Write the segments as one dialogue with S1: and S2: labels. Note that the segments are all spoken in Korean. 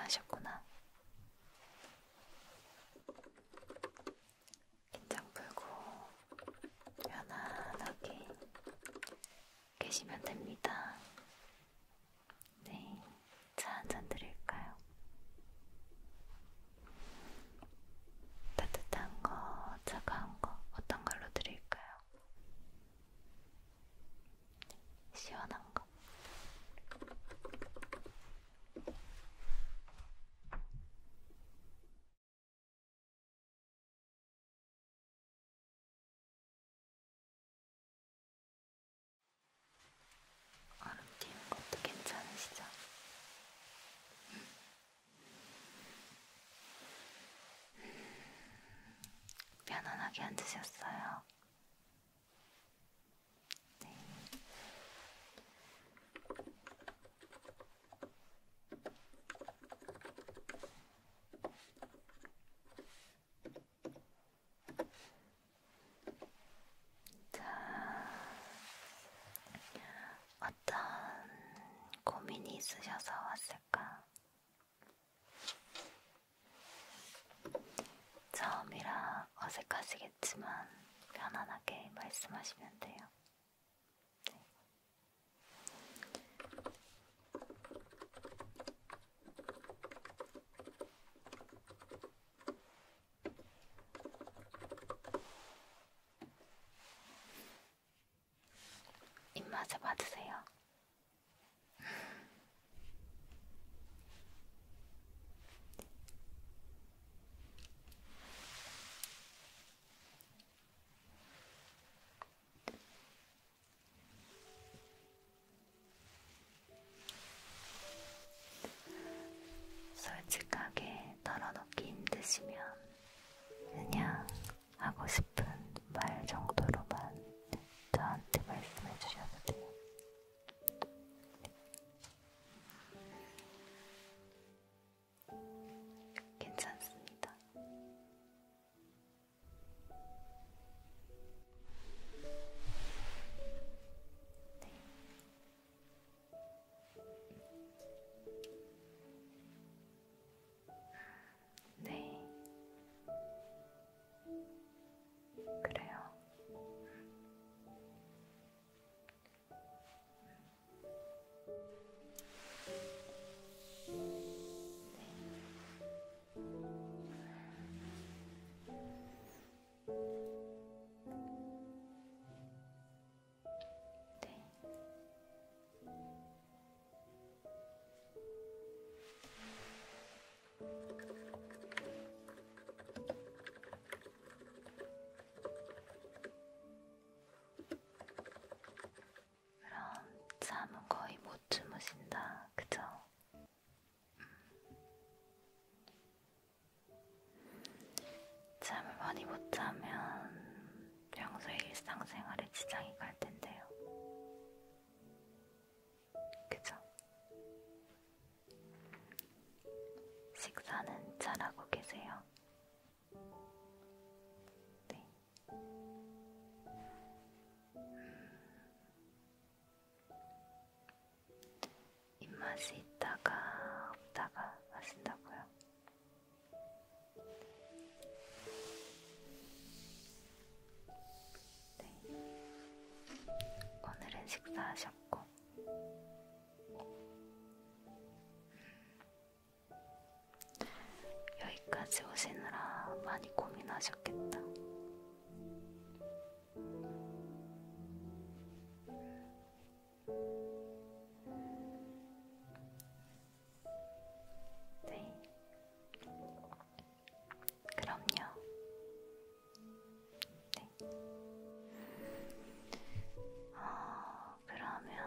S1: 괜찮으셨구나. 긴장 풀고 편안하게 계시면 됩니다. 네, 차 한잔 드릴까요? 따뜻한 거, 차가운 거, 어떤 걸로 드릴까요? 시원한 거. 얼음 띄운 것도 괜찮으시죠? 편안하게 앉으셨어요? 네. 자, 어떤 고민이 있으셔서 왔을까? 처음이라 어색하시겠지만 편안하게 말씀하시면 돼요. 네. 입맛에 맞으세요? 솔직하게 털어놓기 힘드시면 그냥 하고 싶은 말 정도로만 저한테 말씀해 주셔도 돼요. 괜찮습니다. 네. 네. 그래요. 네. 그럼 잠은 거의 못 주무신다, 그죠? 잠을 많이 못 자면 평소에 일상생활에 지장이 갈 텐데요. 그죠? 식사는 잘하고 계세요? 네. 입맛이 있다가 없다가 하신다고요? 네. 오늘은 식사하셨고 여기까지 오시느라 많이 고민하셨겠다. 네. 그럼요. 네. 그러면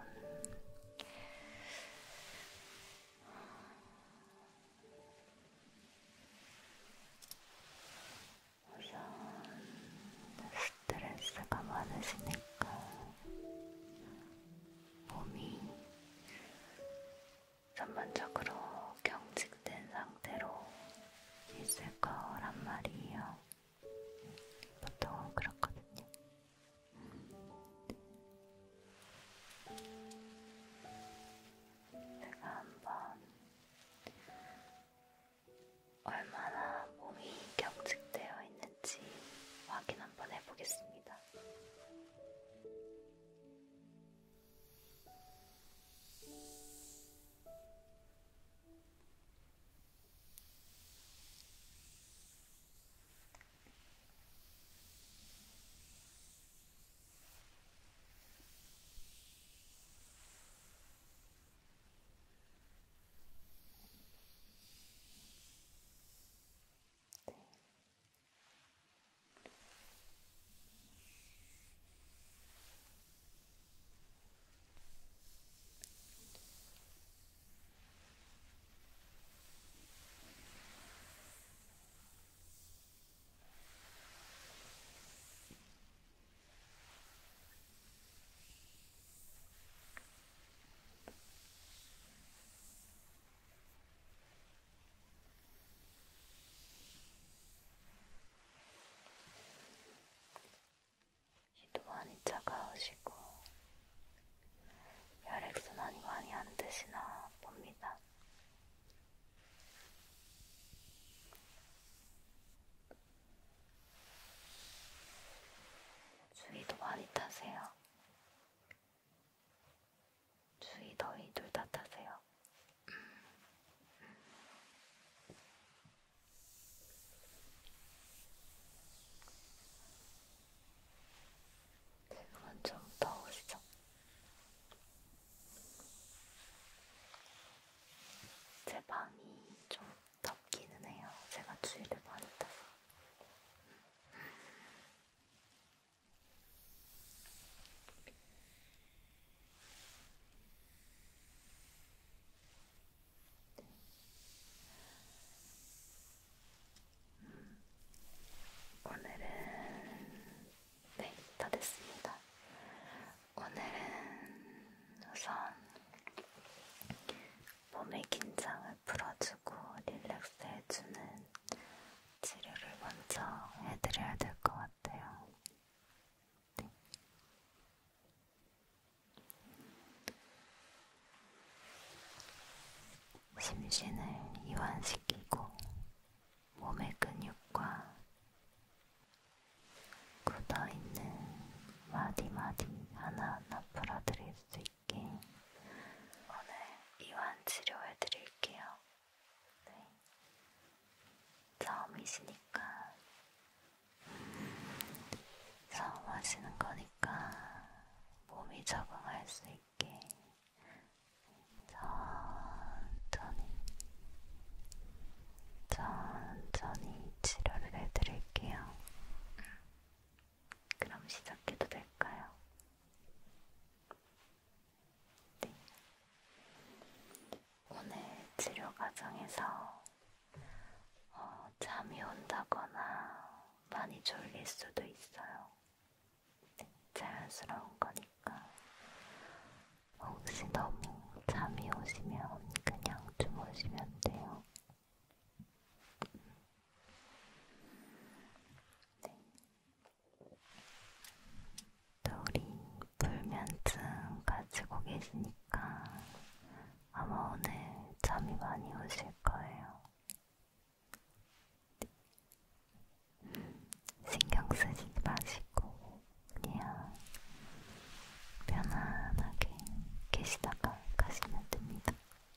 S1: 우선 스트레스가 많으시니까 몸이 전반적으로 경직된 상태로 있을 거란 말이에요. 보통은 그렇거든요. 제가 한번 방이 좀 덥기는 해요. 제가 추위를 많이 타서. 오늘은 네, 다 됐습니다. 오늘은 우선 몸의 긴장을 풀어주고 릴렉스 해주는 치료를 먼저 해드려야 될 것 같아요. 네. 심신을 이완시키고 몸의 근육과 굳어있는 마디마디 하나하나 풀어드릴 수 있게 오늘 이완 치료해드릴게요. 네. 처음이시니까 처음 하시는 거니까 몸이 적응할 수 있게 천천히 치료를 해드릴게요. 그럼 시작해도 될까요? 네. 오늘 치료 과정에서 잠이 온다거나 많이 졸릴 수도 있어요. 네, 자연스러운 거니까. 혹시 너무 잠이 오시면 그냥 주무시면 돼요. 네. 또 우리 불면증 가지고 계시니까 아마 오늘 잠이 많이 오실 거예요. 신경 쓰지 마시고 그냥 편안하게 계시다가 가시면 됩니다.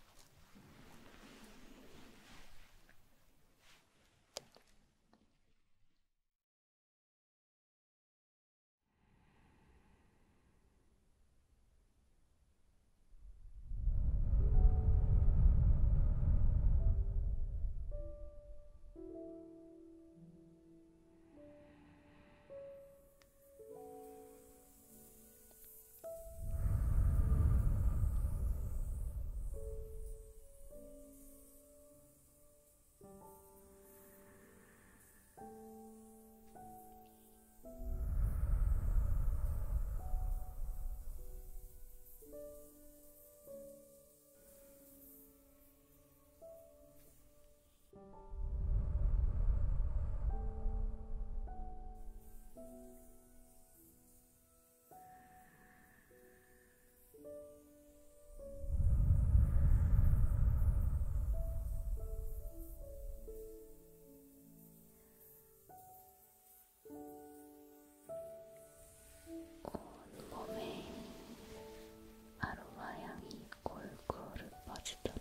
S1: 온몸에 아로마 향이 골고루 퍼지도록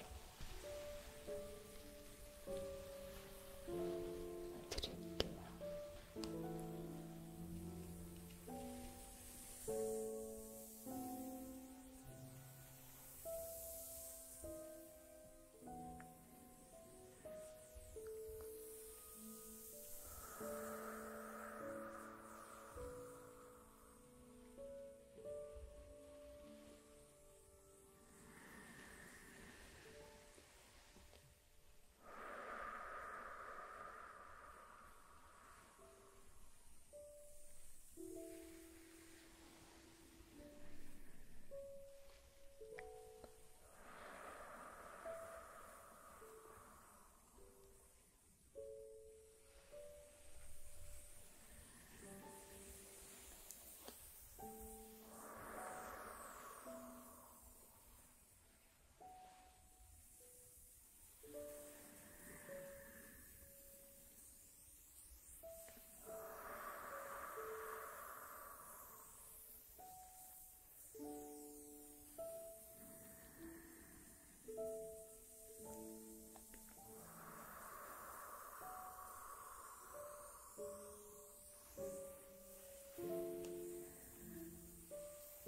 S1: 해드릴게요.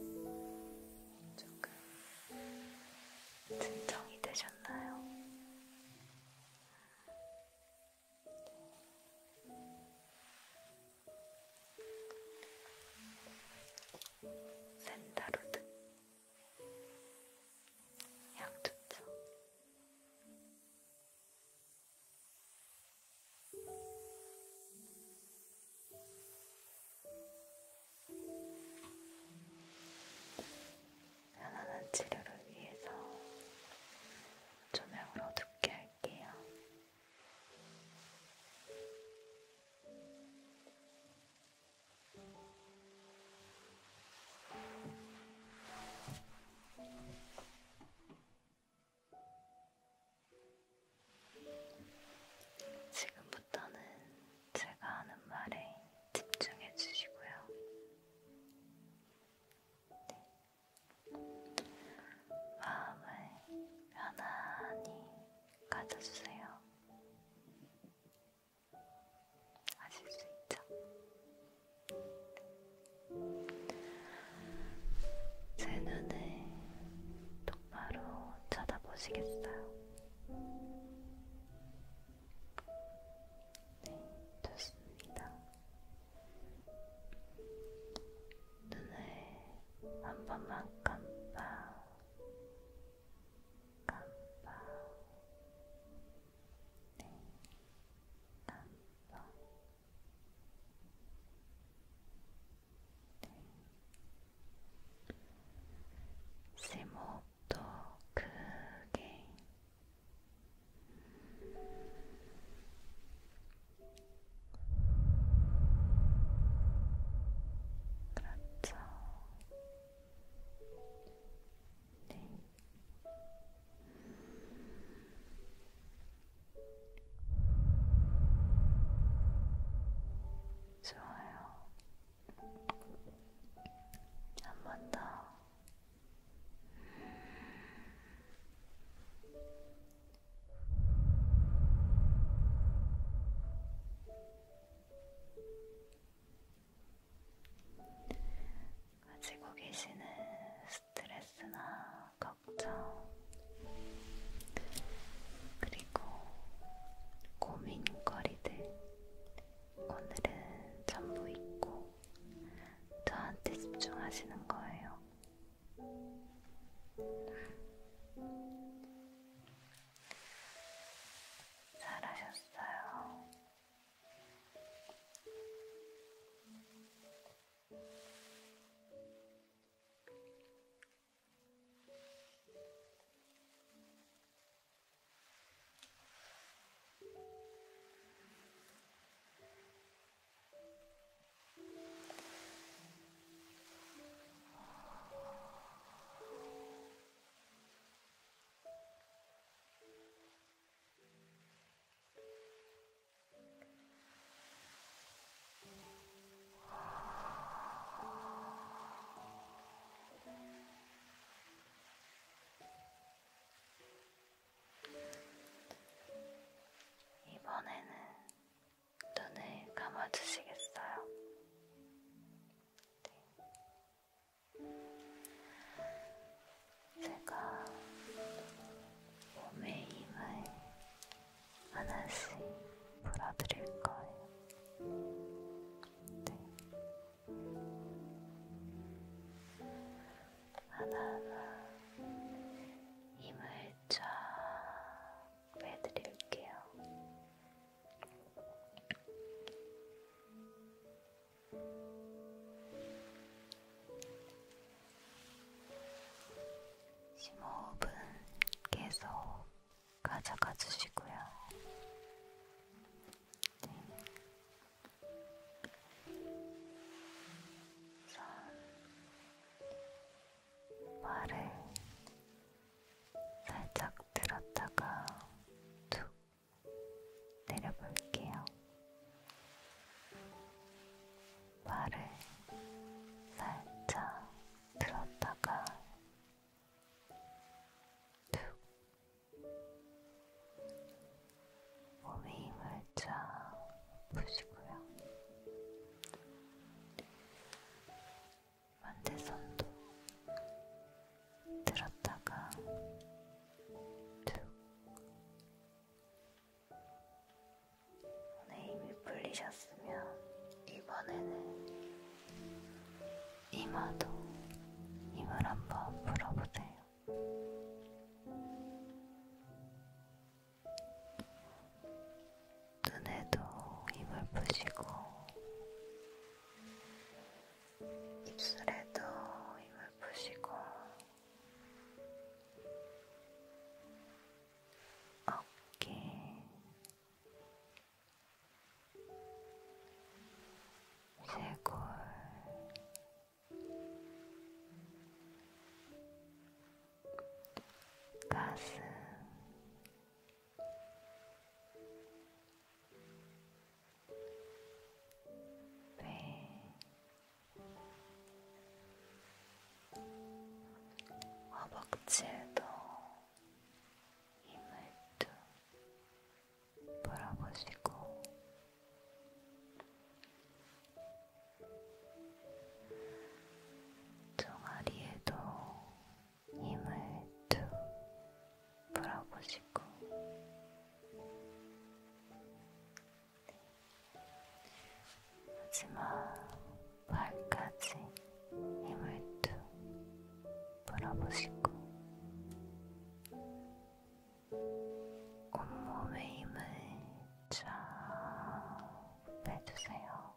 S1: 조금 진정이 되셨나요? 감아주세요. 하실 수 있죠? 제 눈을 똑바로 쳐다보시겠어요? 네, 좋습니다. 눈을 한 번만 깜빡 네, 깜빡 네. 심호흡도 크게 그렇죠. 네. 좋아요. 한 번 더. 가지고 계시는 스트레스나 걱정, 그리고 고민거리들 오늘은 전부 잊고 저한테 집중하시는 거예요. 잘하셨어요. 이번에는 눈을 감아주시겠어요? 네. 제가 몸에 힘을 하나씩 풀어드릴 거예요. 네. 하나하나 힘을 쫙 빼드릴게요. 심호흡은 계속 가져가 주시고요. 네. 우선 발을 살짝 들었다가 툭 내려볼게요. 발을 살짝 들었다가 툭 몸에 힘을 쫙 푸시고요. 반대손도 들었다가 툭 손에 힘이 풀리셨으면 이번에는 이마도 힘을 한번 풀어보세요. 눈에도 힘을 푸시고 입술에도 힘을 푸시고 어깨, 쇄골, 마지막 발까지 힘을 뚝 풀어보시고 온몸의 힘을 쫙 빼주세요.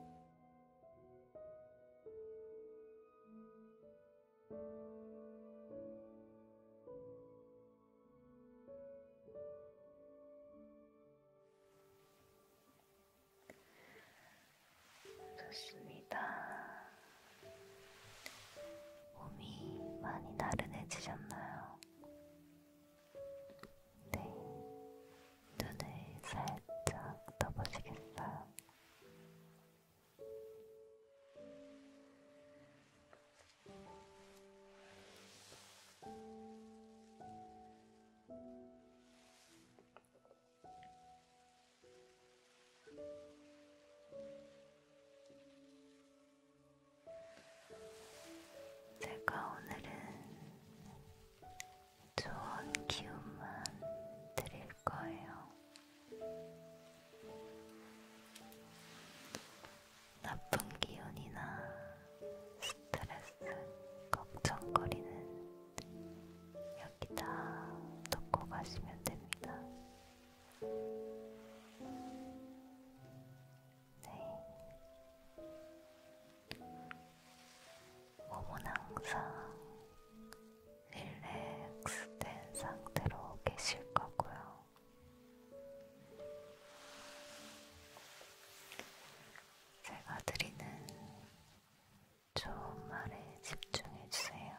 S1: 좋습니다. 몸이 많이 나른해지셨나요? 네, 눈을 살짝 떠보시겠어요? 제가 오늘은 좋은 기운만 드릴 거예요. 나쁜 기운이나 스트레스, 걱정거리는 여기다 놓고 가시면 됩니다. 네. 몸은 항상 릴렉스 된 상태로 계실 거고요. 제가 드리는 좋은 말에 집중해 주세요.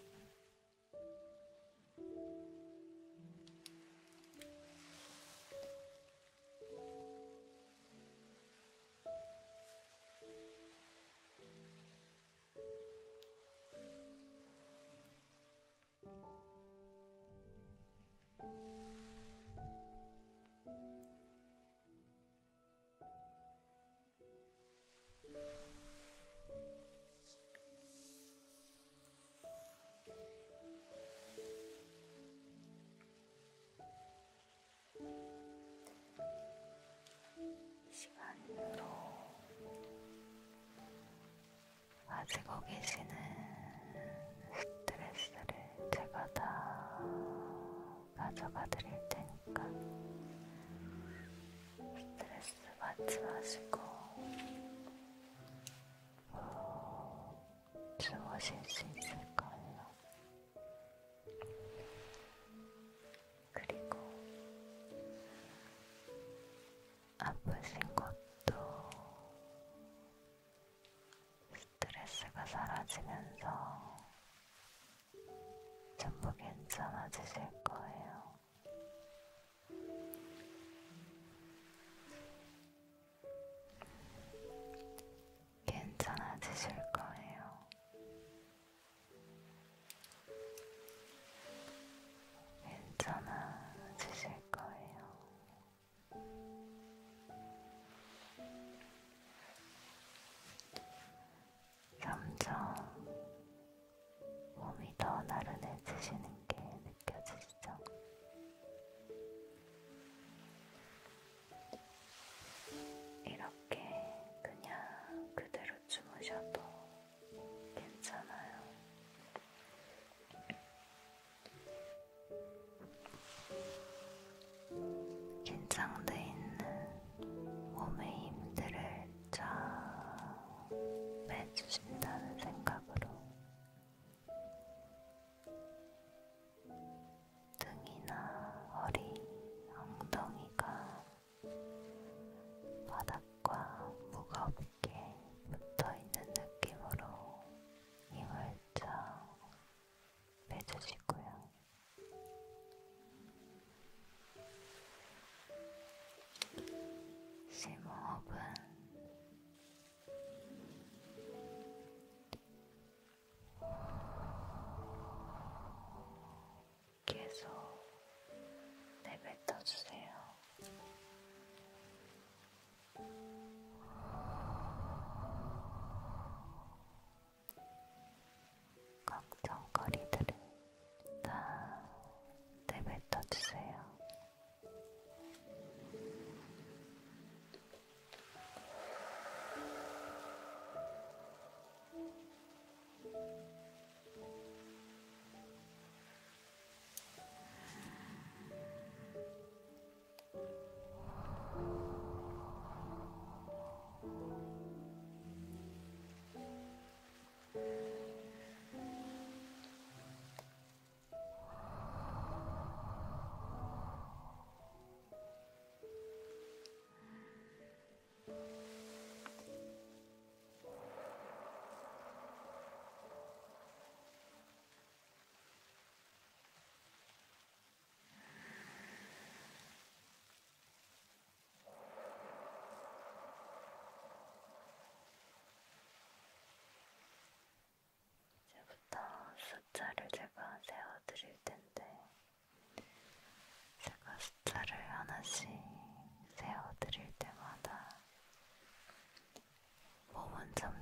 S1: 이 시간으로 가지고 계시는 스트레스를 제가 다 가져가 드릴 테니까 스트레스 받지 마시고 주무실 수 있을 거예요. 그리고 아프신 것도 스트레스가 사라지면서 전부 괜찮아지실 거예요. 괜찮아지실 거예요. 괜찮아지실 거예요. 점점 몸이 더 나른해지시는 게 느껴지시죠? 이렇게 그냥 그대로 주무셔도 괜찮아요. 긴장돼 있는 몸의 힘들을 쫙 빼주신다는 생각으로 등이나 허리, 엉덩이가 바닥과 무겁게 붙어있는 느낌으로 힘을 쫙 빼주시고요. 심호흡은 계속 내뱉어주세요. 걱정거리들을 다 내뱉어주세요.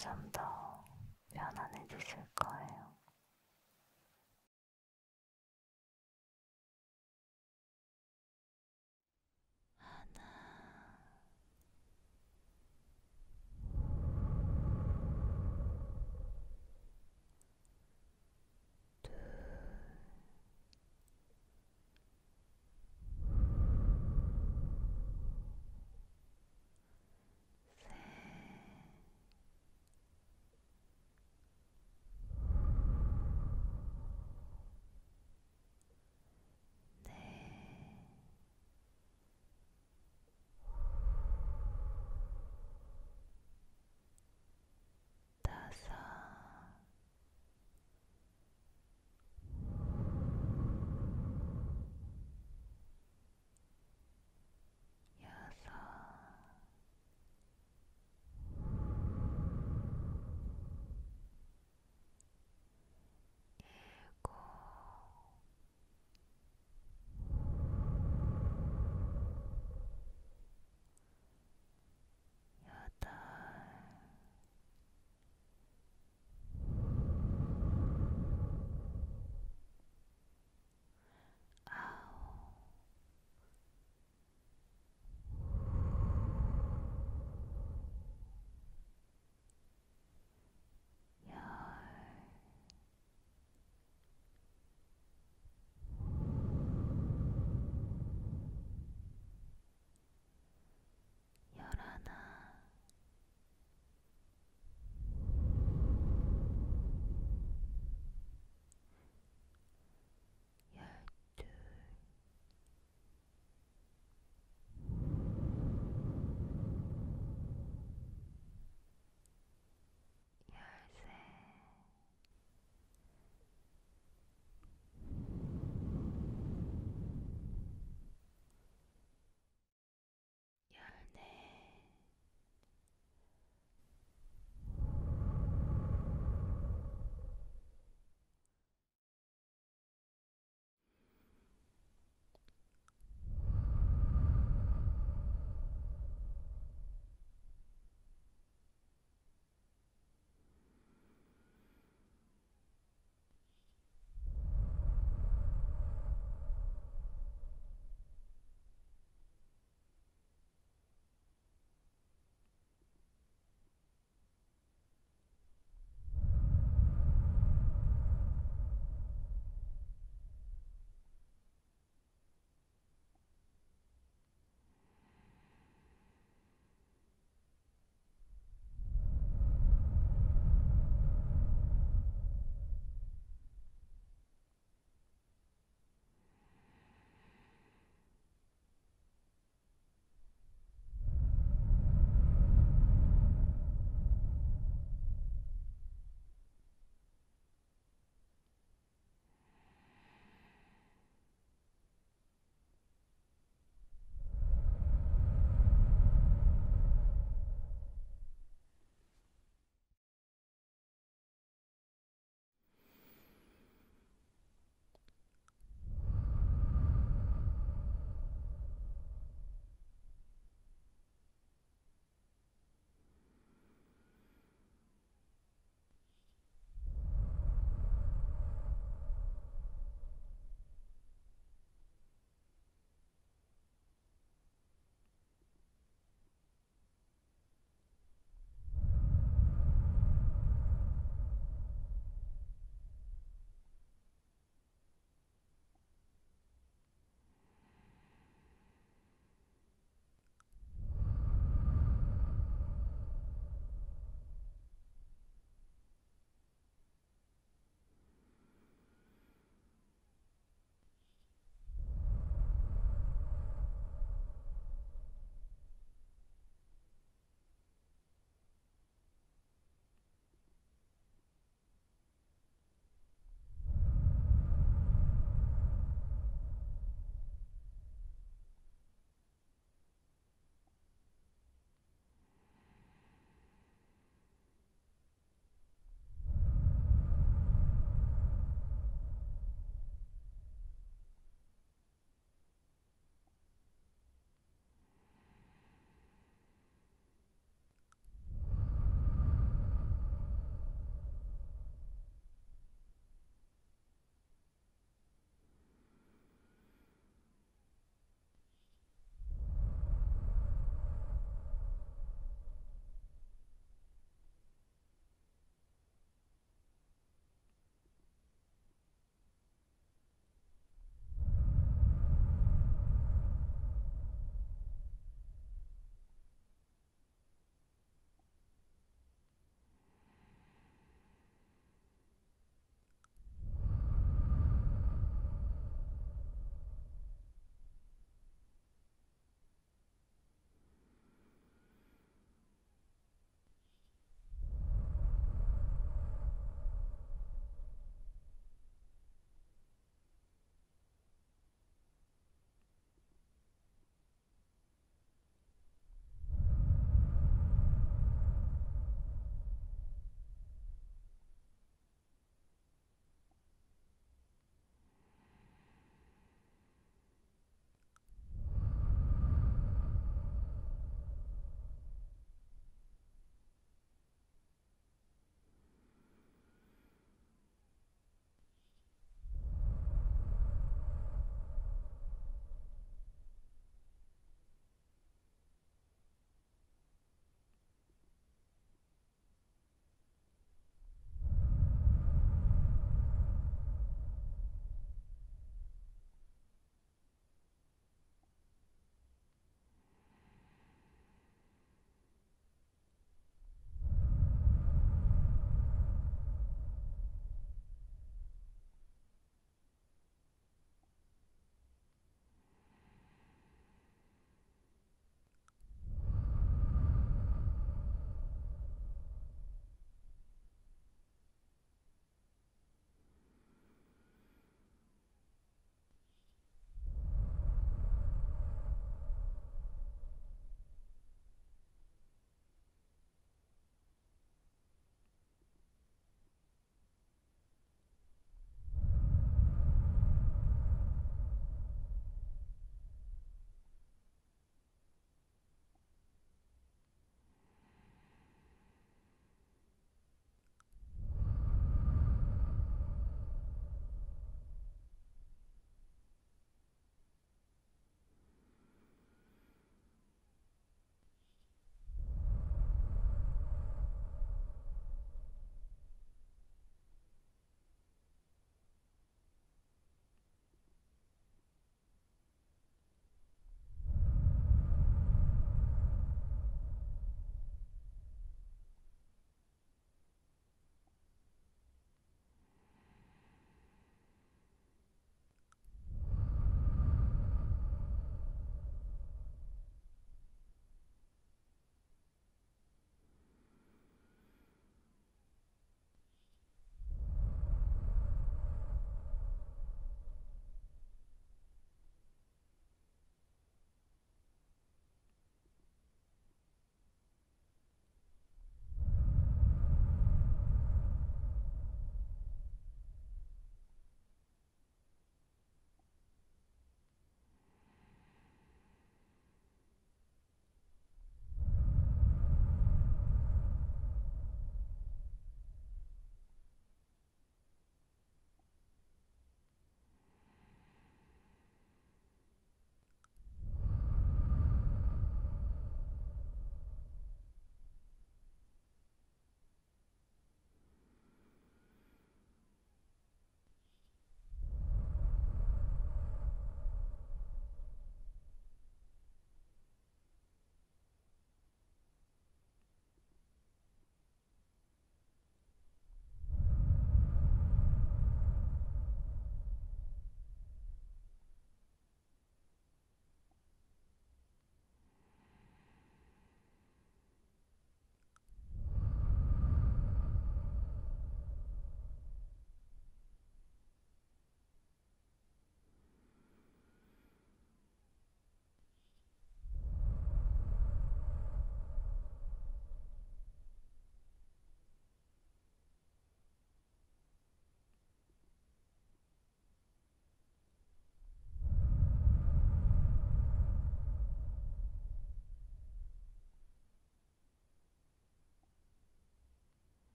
S1: 좀 더